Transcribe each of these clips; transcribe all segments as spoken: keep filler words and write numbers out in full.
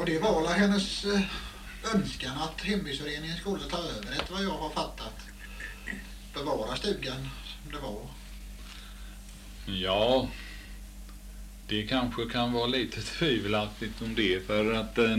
Och det var hennes eh, önskan att hembygdsföreningen skulle ta över det, vad jag har fattat. Bevara stugan som det var. Ja, det kanske kan vara lite tvivelaktigt om det, för att eh,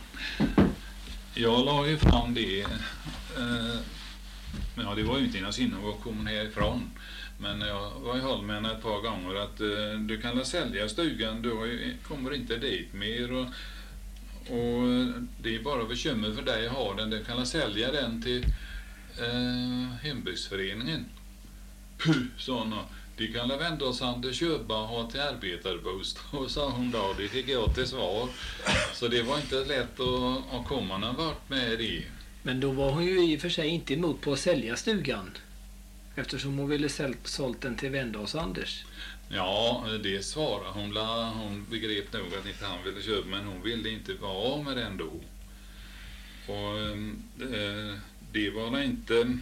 jag la ju fram det, eh, ja det var ju inte innan innan jag kom härifrån, men jag var i håll med henne ett par gånger att eh, du kan sälja stugan, du kommer inte dit mer och, och det är bara bekymmer för dig att ha den, du kan sälja den till eh, hembygdsföreningen. Puh, såna. De kan vända oss an köpa och ha till arbetarbostad, sa hon då. Det fick jag till svar. Så det var inte lätt att, att komma någon vart med det. Men då var hon ju i och för sig inte emot på att sälja stugan. Eftersom hon ville säl- sålt den till Vändås Anders. Ja, det svarade hon. Hon begrep nog att inte han ville köpa, men hon ville inte vara med den då. Och eh, det var inte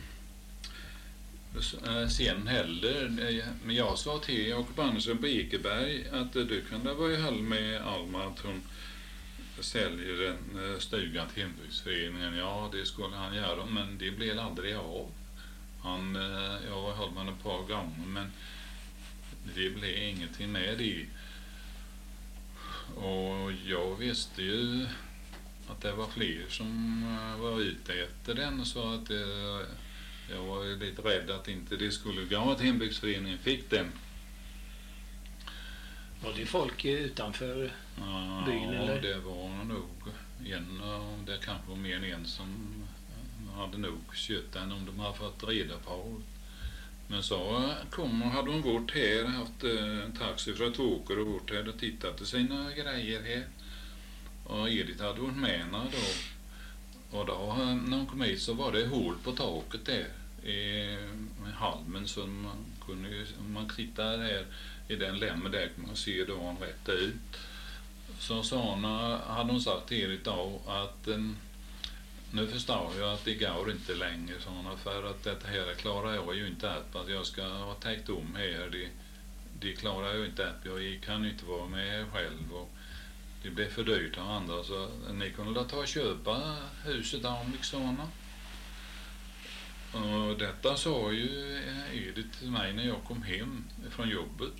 sen heller. Men jag sa till Jakob Andersson på Ekeberg att du kunde vara i höll med Alma att hon säljer en stuga till hembygdsföreningen. Ja, det skulle han göra, men det blev aldrig av. Han, jag var i höll med ett par gånger, men det blev ingenting med det. Och jag visste ju att det var fler som var ute efter den, så att det, jag var ju lite rädd att inte det skulle gå att hembygdsföreningen fick den. Var det folk utanför ja, byn eller? Ja, det var nog en, det kanske var mer än en som hade nog köpt den om de hade fått reda på. Men så kom och hade hon varit här, haft en taxi från Tåker och varit här och tittat till sina grejer här. Och Edith hade varit med henne då. Och då när hon kom hit så var det hål på taket där i halmen, så man kunde ju, om man tittar här i den lämmen där kan man se då hon rätt ut. Så sa hon, hade hon sagt till Edith då att nu förstår jag att det går inte längre, såna, för att det här klarar jag ju inte att, att jag ska ha täckt om här, det, det klarar jag inte att, jag kan inte vara med själv och det blev för dyrt av andra, så ni kunde ta och köpa huset om liksom. Och detta sa ju Edith till mig när jag kom hem från jobbet.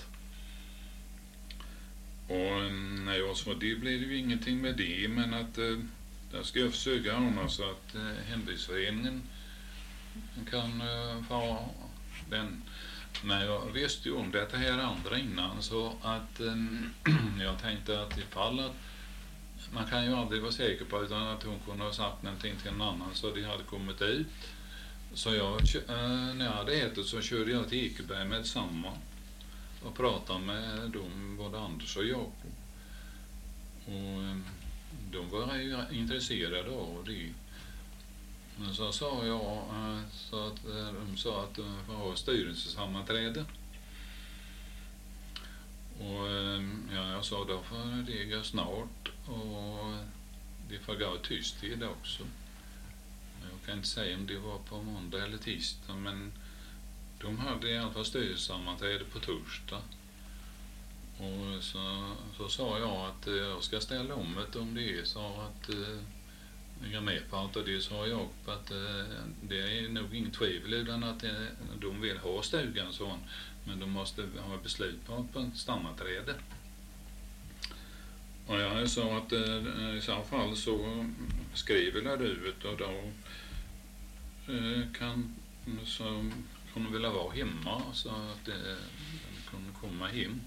Och när jag sa det blev det ju ingenting med det, men att där ska jag försöka ordna så att eh, hembygdsföreningen kan eh, få den. Men jag visste ju om det här andra innan, så att eh, jag tänkte att ifall att man kan ju aldrig vara säker på utan att hon kunde ha sagt någonting till en annan så det hade kommit ut. Så jag, eh, när jag hade ätit så körde jag till Ekeberg med samma och pratade med dem, både Anders och Jakob. Och eh, de var ju intresserade av det. Men så sa jag så att de sa att de får ha styrelsesammanträde. Och ja, jag sa då får det gå snart och det får gå tyst tid också. Jag kan inte säga om det var på måndag eller tisdag, men de hade i alla fall styrelsesammanträde på torsdag. Och så, så sa jag att jag ska ställa om det om det är så att eh, jag är med på allt, och det sa jag att eh, det är nog ingen tvivel utan att eh, de vill ha stugan sån, men de måste ha beslut på, på ett sammanträde. Och jag sa att eh, i så fall så skriver jag ut och då eh, kan så kan de vilja vara hemma så att eh, de kan komma hem.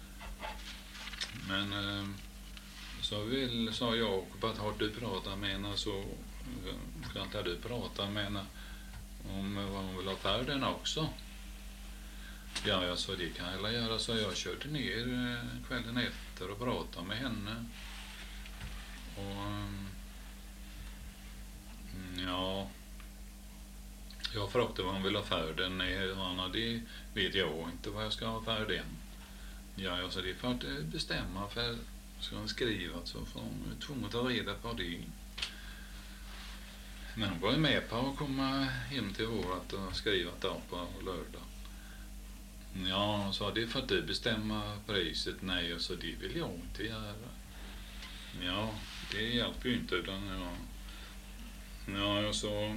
Men eh, så vill, sa jag att har du pratat med henne så kan inte du prata med henne om vad hon vill ha för den också. Ja, jag sa det kan jag göra, så jag körde ner eh, kvällen efter och pratade med henne. Och mm, ja, jag frågade vad hon vill ha för den. Nej, det vet jag inte vad jag ska ha för den. Ja, jag sa det för att bestämma, för ska hon skriva så får hon tvungen att ta reda på det. Men hon var ju med på att komma hem till vårat och skriva då på lördag. Ja, hon sa det för att du bestämma priset. Nej, jag sa det vill jag inte göra. Ja, det hjälper ju inte. Utan jag, ja, jag sa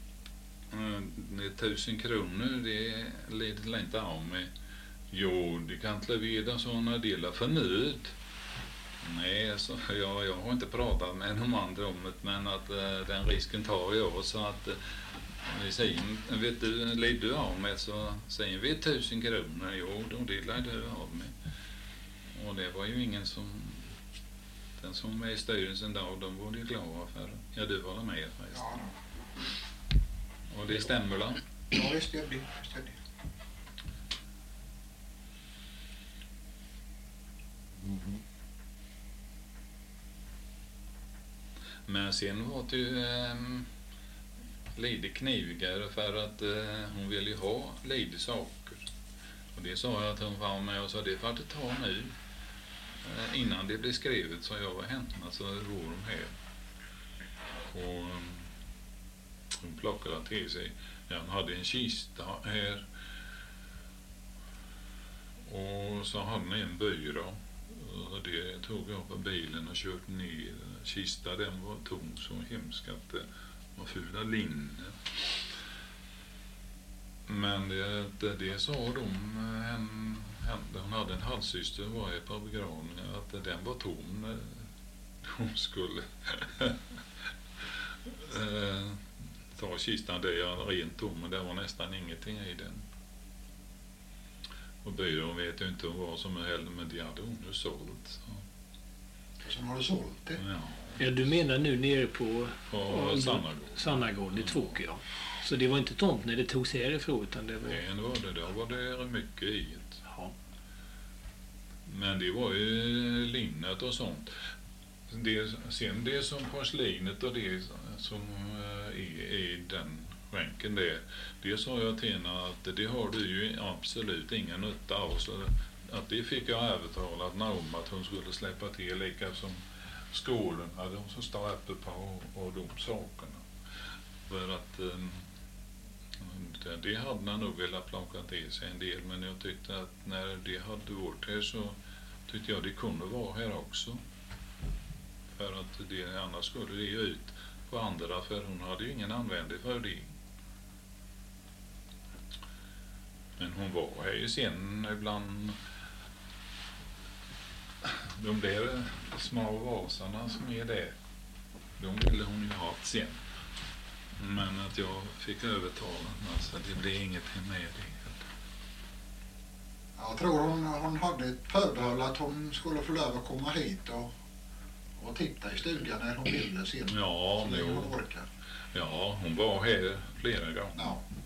tusen kronor, det leder inte av mig. Jo, det kan inte leda sådana delar för nöd. Nej, så jag, jag har inte pratat med de andra om det, men att uh, den risken tar jag. Så att uh, vi säger, vet du, leder du av mig, så säger vi tusen kronor. Jo, då delar du av mig. Och det var ju ingen som, den som är i styrelsen då, de var ju glada för. Ja, du var med förresten. Ja, och det stämmer då? ja visst gör det. Visst gör det. Mm. Men sen var det ju eh, lite knivigare för att eh, hon ville ju ha lite saker. Och det sa jag att hon var med och sa, det får att ta nu. Eh, innan det blev skrivet så jag var hemma så var de här. Och um, hon plockade till sig. Ja, hon hade en kista här. Och så hade hon en byrå. Och det tog jag på bilen och körde ner. Kista, den var tom så hemskt att det var fulla linne. Men det, det, det sa de, hen, hen, hon hade en halvsyster var jag på begravningen, att den var tom. Hon skulle ta kistan, det är rent tom, men det var nästan ingenting i den. Och byrån vet ju inte vad som är heller, men det hade hon ju sålt. Så. Som har du sålt det? Ja. Ja, du menar nu nere på, på Sannagård. Sannagård i Tvåk, ja. Så det var inte tomt när det togs härifrån, utan det var... Det var det, då var det mycket i det. Ja. Men det var ju linnet och sånt. Det, sen det som porslinet och det som är i den skänken det, det sa jag till henne att det har du ju absolut ingen nytta av. Så att det fick jag övertalat Naum att hon skulle släppa till lika som skolan hade hon så stod uppe på och, och de sakerna. För att um, det, det hade han nog velat plocka till sig en del, men jag tyckte att när det hade varit här så tyckte jag det kunde vara här också. För att det, annars skulle det ut på andra, för hon hade ju ingen användning för det. Men hon var här ju sen ibland. De där små vasarna som är där, de ville hon ju ha sen. Men att jag fick övertala henne, så det blev ingenting med det. Jag tror hon, hon hade ett förbehåll att hon skulle få lov att komma hit och, och titta i stugan när hon ville sen. Ja, så länge jo. hon orkar. Ja, hon var här flera gånger. Ja.